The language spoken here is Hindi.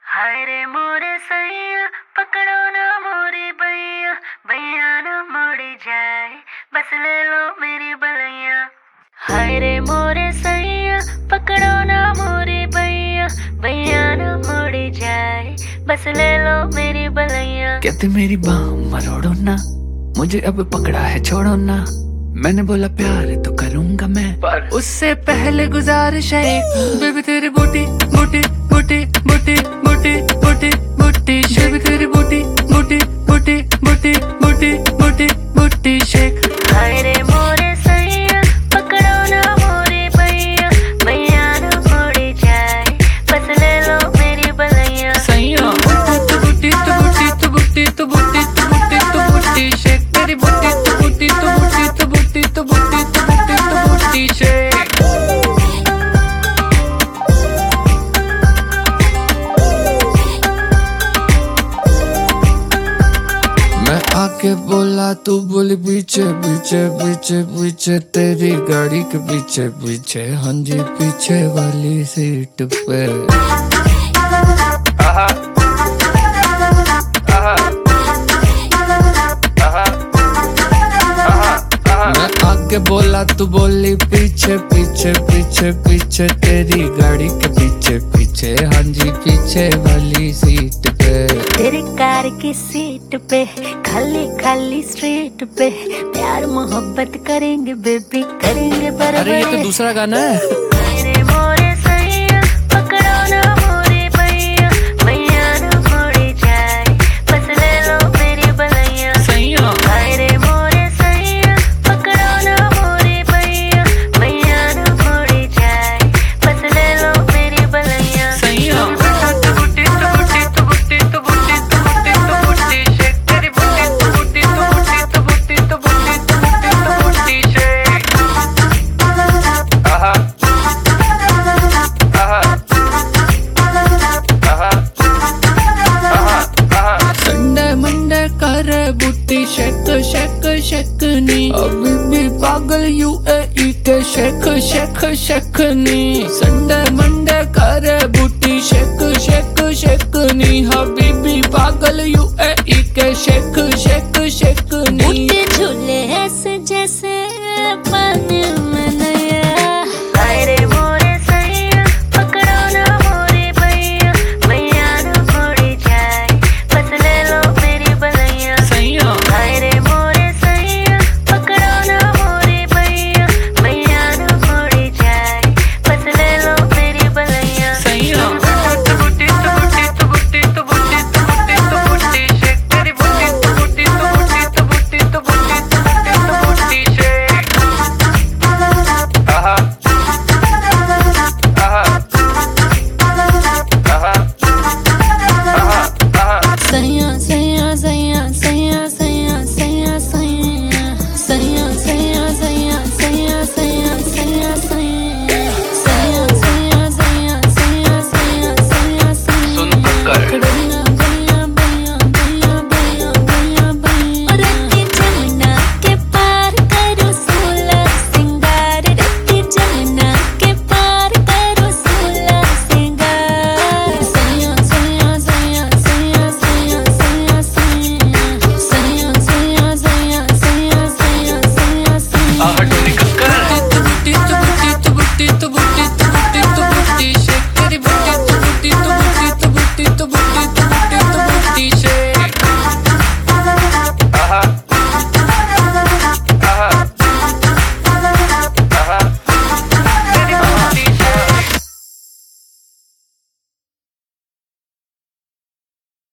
हाय रे मोरे सैया पकड़ो ना मोरी बैया, बैया ना मोड़ी जाए बस ले लो मेरी बलैया। हाय रे मोरे सैया पकड़ो ना मोरी बैया, बैया ना मोड़ी जाए बस ले लो मेरी बलैया। कहते मेरी बाह मरोड़ो ना, मुझे अब पकड़ा है छोड़ो ना। मैंने बोला प्यार तो करूंगा मैं, पर उससे पहले गुजारिश है एक, बेबी तेरी बूटी बूटी बूटी बूटी बूटी बूटी बूटी शेक, बेबी तेरी बूटी बूटी बूटी बूटी बूटी बूटी बूटी शेक। हाय रे मोरे सैया पकड़ो ना मोरी बैया, बैया ना मोड़ी जाए बस ले लो मेरी बलैया। सैया तू बूटी तू बूटी तू बूटी तू बूटी तू बूटी तू बूटी शेक, तेरी बूटी तू बूटी तू बूटी तू बूटी तू बूटी तू बूटी तू बूटी शेक। मैं आके बोला तू बोली पीछे पीछे पीछे पीछे, तेरी गाड़ी के पीछे पीछे, हाँ जी पीछे वाली सीट पे। मैं आगे बोला तू बोली पीछे पीछे पीछे पीछे, तेरी गाड़ी के पीछे पीछे, हाँ जी पीछे वाली सीट पे। तेरी कार की सीट पे खाली खाली स्ट्रीट पे प्यार मोहब्बत करेंगे बेबी करेंगे बराबर। अरे ये तो दूसरा गाना है। हाय रे मोरे सैया पकड़ो ना मोरी बैया, बैया ना मोड़ी जाए बस ले लो मेरी बलैया। सैया हाय रे मोरे सैया पकड़ो ना मोरी बैया, बैया ना मोड़ी जाए बस ले लो मेरी बलैया। सैया तू बूटी तू बूटी तू बूटी तू बूटी तू बूटी तू बूटी शेक, तेरी बूटी तू बूटी तू बूटी तू बूटी तू बूटी तू बूटी तू बूटी शेक। संडे मंडे करे बूटी शेक शेक शेक नी, अभी भी पागल यूएई के शेक शेक शेक नी।